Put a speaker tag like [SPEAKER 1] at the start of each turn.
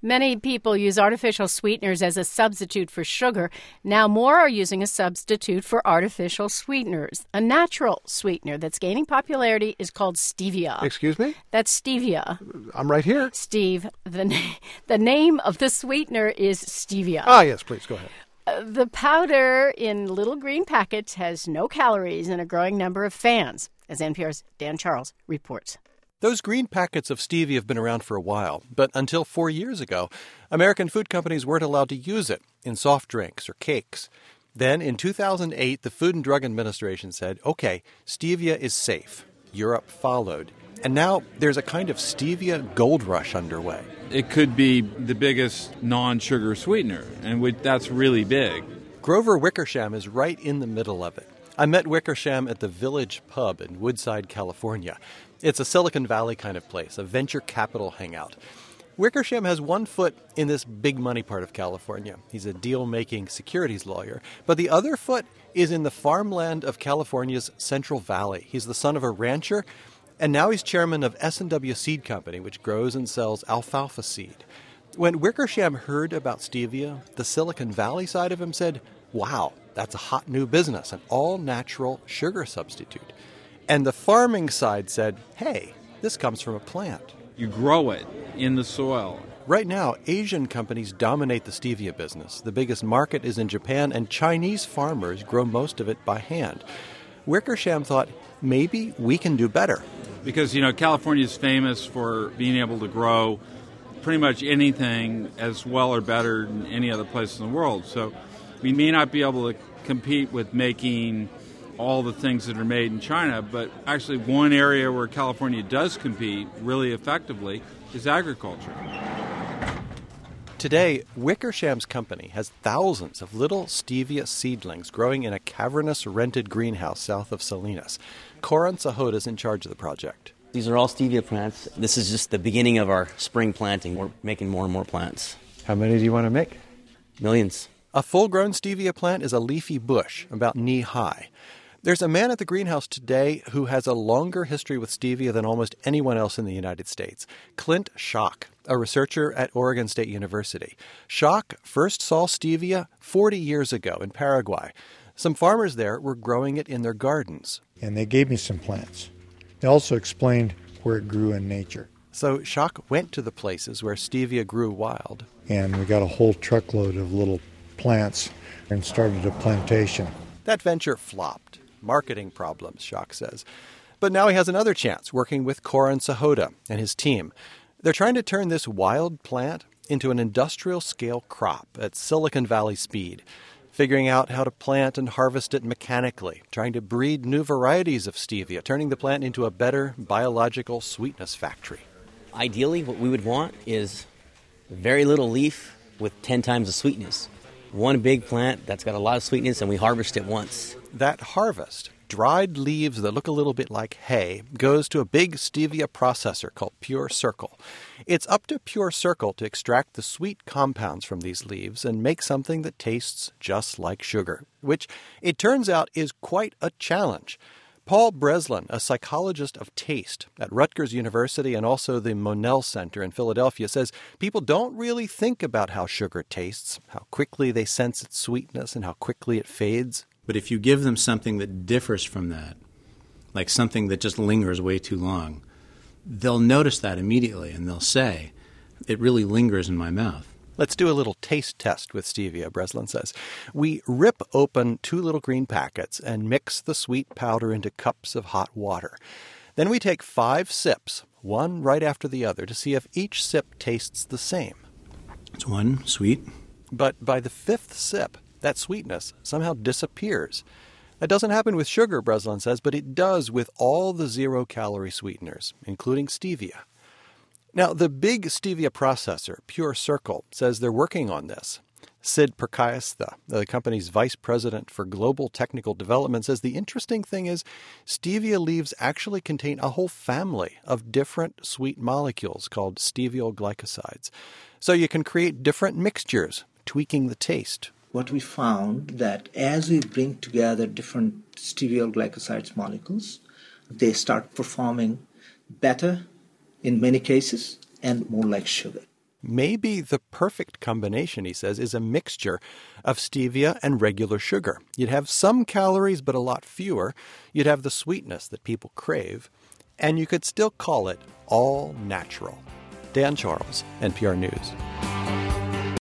[SPEAKER 1] Many people use artificial sweeteners as a substitute for sugar. Now more are using a substitute for artificial sweeteners. A natural sweetener that's gaining popularity is called stevia.
[SPEAKER 2] Excuse me?
[SPEAKER 1] That's stevia.
[SPEAKER 2] I'm right here.
[SPEAKER 1] Steve, the name of the sweetener is stevia.
[SPEAKER 2] Ah, yes, please, go ahead.
[SPEAKER 1] The powder in little green packets has no calories and a growing number of fans, as NPR's Dan Charles reports.
[SPEAKER 3] Those green packets of stevia have been around for a while, but until 4 years ago, American food companies weren't allowed to use it in soft drinks or cakes. Then, in 2008, the Food and Drug Administration said, okay, stevia is safe. Europe followed. And now there's a kind of stevia gold rush underway.
[SPEAKER 4] It could be the biggest non-sugar sweetener, and that's really big.
[SPEAKER 3] Grover Wickersham is right in the middle of it. I met Wickersham at the Village Pub in Woodside, California. It's a Silicon Valley kind of place, a venture capital hangout. Wickersham has one foot in this big money part of California. He's a deal-making securities lawyer. But the other foot is in the farmland of California's Central Valley. He's the son of a rancher, and now he's chairman of S&W Seed Company, which grows and sells alfalfa seed. When Wickersham heard about stevia, the Silicon Valley side of him said, wow, that's a hot new business, an all-natural sugar substitute. And the farming side said, hey, this comes from a plant.
[SPEAKER 4] You grow it in the soil.
[SPEAKER 3] Right now, Asian companies dominate the stevia business. The biggest market is in Japan, and Chinese farmers grow most of it by hand. Wickersham thought, maybe we can do better.
[SPEAKER 4] Because, California is famous for being able to grow pretty much anything as well or better than any other place in the world. So we may not be able to compete with making all the things that are made in China, but actually one area where California does compete really effectively is agriculture.
[SPEAKER 3] Today, Wickersham's company has thousands of little stevia seedlings growing in a cavernous rented greenhouse south of Salinas. Corin Sahota is in charge of the project.
[SPEAKER 5] These are all stevia plants. This is just the beginning of our spring planting. We're making more and more plants.
[SPEAKER 2] How many do you want to make?
[SPEAKER 5] Millions.
[SPEAKER 3] A full-grown stevia plant is a leafy bush about knee-high. There's a man at the greenhouse today who has a longer history with stevia than almost anyone else in the United States. Clint Schock, a researcher at Oregon State University. Schock first saw stevia 40 years ago in Paraguay. Some farmers there were growing it in their gardens.
[SPEAKER 6] And they gave me some plants. They also explained where it grew in nature.
[SPEAKER 3] So Schock went to the places where stevia grew wild.
[SPEAKER 6] And we got a whole truckload of little plants and started a plantation.
[SPEAKER 3] That venture flopped. Marketing problems, Schock says. But now he has another chance working with Corin Sahota and his team. They're trying to turn this wild plant into an industrial-scale crop at Silicon Valley speed, figuring out how to plant and harvest it mechanically, trying to breed new varieties of stevia, turning the plant into a better biological sweetness factory.
[SPEAKER 5] Ideally, what we would want is very little leaf with 10 times the sweetness. One big plant that's got a lot of sweetness, and we harvest it once.
[SPEAKER 3] That harvest, dried leaves that look a little bit like hay, goes to a big stevia processor called Pure Circle. It's up to Pure Circle to extract the sweet compounds from these leaves and make something that tastes just like sugar, which, it turns out, is quite a challenge. Paul Breslin, a psychologist of taste at Rutgers University and also the Monell Center in Philadelphia, says people don't really think about how sugar tastes, how quickly they sense its sweetness, and how quickly it fades.
[SPEAKER 7] But if you give them something that differs from that, like something that just lingers way too long, they'll notice that immediately and they'll say, it really lingers in my mouth.
[SPEAKER 3] Let's do a little taste test with stevia, Breslin says. We rip open 2 little green packets and mix the sweet powder into cups of hot water. Then we take 5 sips, one right after the other, to see if each sip tastes the same.
[SPEAKER 7] It's one, sweet.
[SPEAKER 3] But by the 5th sip, that sweetness somehow disappears. That doesn't happen with sugar, Breslin says, but it does with all the zero-calorie sweeteners, including stevia. Now, the big stevia processor, Pure Circle, says they're working on this. Sid Perkayastha, the company's vice president for global technical development, says the interesting thing is stevia leaves actually contain a whole family of different sweet molecules called steviol glycosides. So you can create different mixtures, tweaking the taste.
[SPEAKER 8] What we found that as we bring together different steviol glycosides molecules, they start performing better in many cases and more like sugar.
[SPEAKER 3] Maybe the perfect combination, he says, is a mixture of stevia and regular sugar. You'd have some calories, but a lot fewer. You'd have the sweetness that people crave. And you could still call it all natural. Dan Charles, NPR News.